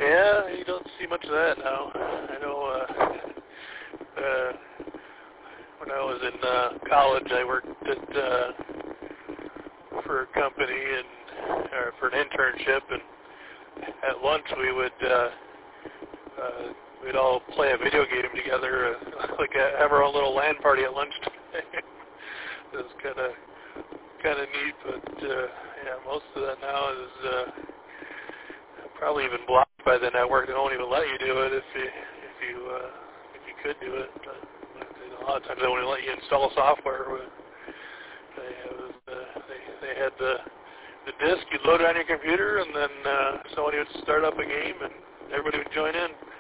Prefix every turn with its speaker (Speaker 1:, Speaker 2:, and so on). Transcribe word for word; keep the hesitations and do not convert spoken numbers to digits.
Speaker 1: Yeah, you don't see much of that now. I know uh, uh, when I was in uh, college, I worked at uh, for a company and or for an internship, and at lunch we would uh, uh, we'd all play a video game together, uh, like uh, have our own little LAN party at lunchtime. It was kind of kind of neat, but uh, yeah, most of that now is uh, probably even blocked by the network. They won't even let you do it if you if you uh, if you could do it. But a lot of times they won't even let you install software. But they have, uh, they they had the the disk. You'd load it on your computer, and then uh, somebody would start up a game, and everybody would join in.